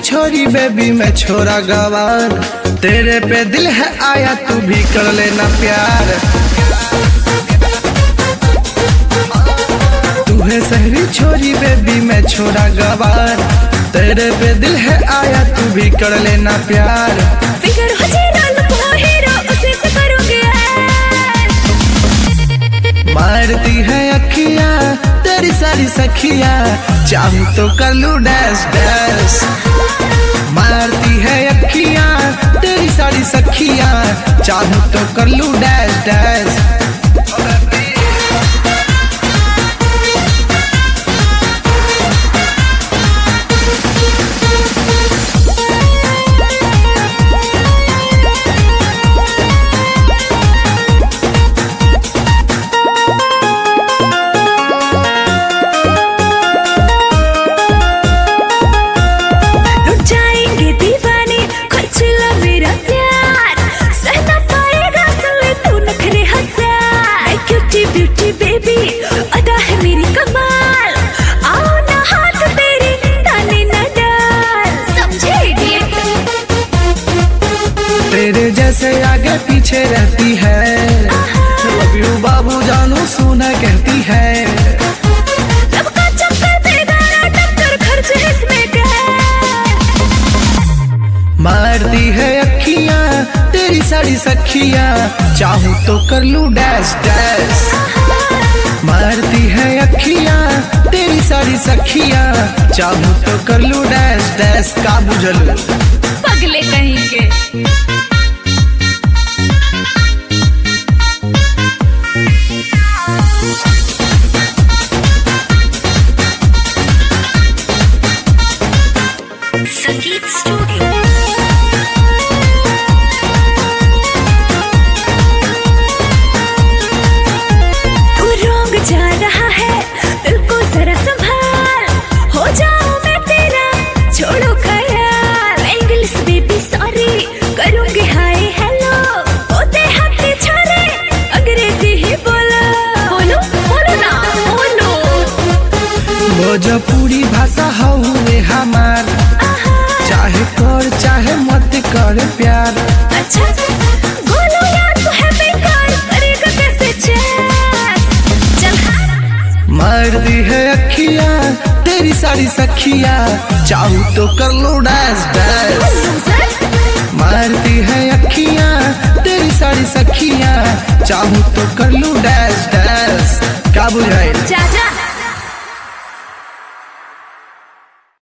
छोरी बेबी मैं छोरा गवार, तेरे पे दिल है आया तू भी कर लेना प्यार। तू है शहरी छोरी बेबी मैं छोरा गवार, तेरे पे दिल है आया तू भी कर लेना प्यार। फिकर हो जीरो लुको हीरो उसे से करोगे मारती है अखियां तेरी सारी सखियां, चाहूं तो कर लूं डैश डैश। मारती है अखियां तेरी सारी सखियां, चाहूं तो कर लूं डैश डैश। ब्यूटी बेबी अदा है मेरी कमाल, आओ ना हाथ तेरे ताने न डाल, समझे इडियट। तेरे जैसे आगे पीछे रहती है, लव यू बाबू जानू सोना कहती है। लब का चक्कर देगा ना टक्कर खर्च इसमें क्या है। मारती है अखियां तेरी सारी सखियां, चाहूं तो कर लूं डैश डैश। मारती है अखियां तेरी सारी सखियां, चाहूं तो कर लूं डैश डैश। का बुझल पगले कहीं के। संगीत स्टूडियो जा रहा है, दिल को जरा संभाल, हो जाऊं मैं तेरा छोड़ो ख्याल। इंग्लिश बेबी सॉरी करूंगी हाय हेलो, होते हाथी छोरे अंग्रेजी ही बोलो। बोलो बोलो ना बोलो। भोजपुरी भाषा हुए हमार, चाहे कर चाहे मत कर प्यार। अच्छा बोलो यार तू है बेकार, करेगा कैसे चैन। मारती है अखियां तेरी सारी सखियां, चाहूं तो कर लूं डैश डैश। मारती है अखियां तेरी सारी सखियां, चाहूं तो कर लूं डैश डैश। क्या बुझाए